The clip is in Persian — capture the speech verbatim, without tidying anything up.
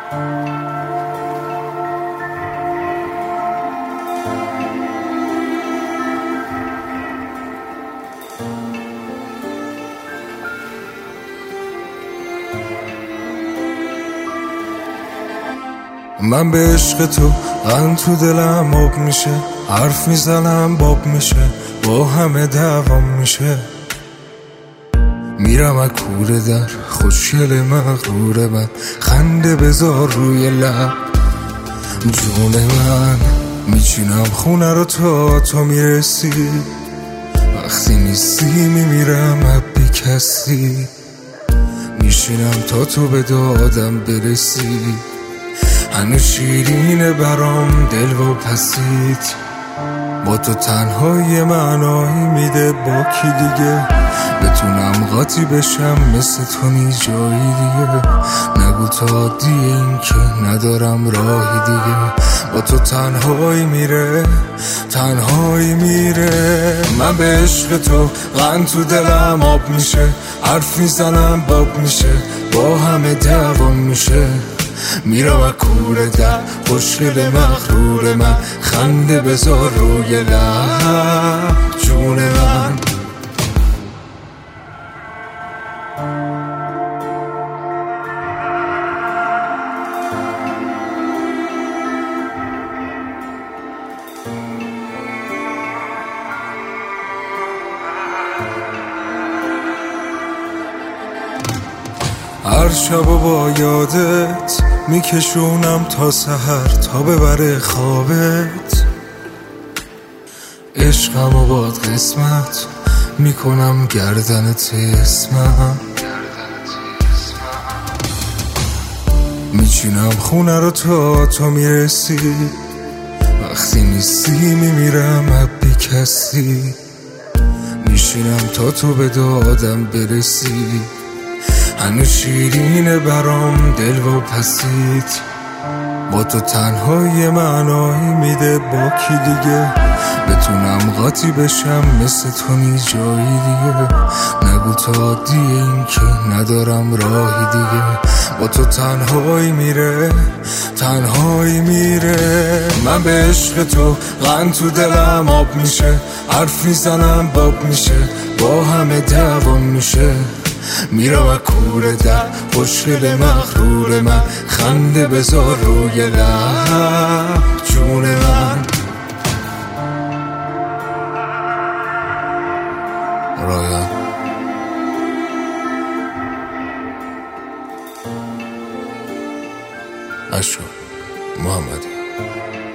من به عشق تو غن تو دلم آب میشه، حرف میزنم باب میشه، با همه دوام میشه. میرم از کوره در خوشگل مغرور من، خنده بذار روی لب جون من. میچینم خونه رو تا تو میرسی، وقتی نیستی میمیرم از بی کسی. میشینم تا تو به دادم برسی، هنوز شیرینه برام دل و پسیت. با تو تنهای معنایی میده، با کی دیگه بتونم قاطی بشم مثل تو نی جایی دیگه. نگو تا عادیه این که ندارم راهی دیگه. با تو تنهایی میره، تنهایی میره. من به عشق تو غن تو دلم آب میشه، حرف میزنم باب میشه، با همه دوام میشه. میرم از کوره در خوشگل مغرور من، خنده بذار روی لب جون من. هر شب و با یادت میکشونم تا سحر، تا ببره خوابت. عشقم و باد قسمت میکنم گردنت اسمم. میچینم خونه رو تا تو میرسی، وقتی نیستی میمیرم از بی کسی. میشینم تا تو به دادم برسی، هنوز شیرینه برام دل و پسیت. با تو تنهای معنایی میده، با کی دیگه بتونم قاطی بشم مثل تو نی جایی دیگه. نگو تا عادیه این که ندارم راهی دیگه. با تو تنهایی میره، تنهایی میره. من به عشق تو غن تو دلم آب میشه، حرف میزنم باب میشه، با همه دوام میشه. میرم از کوره در خوشگل مغرور من، خنده بذار روی لب جون من. رایان اشو محمدی.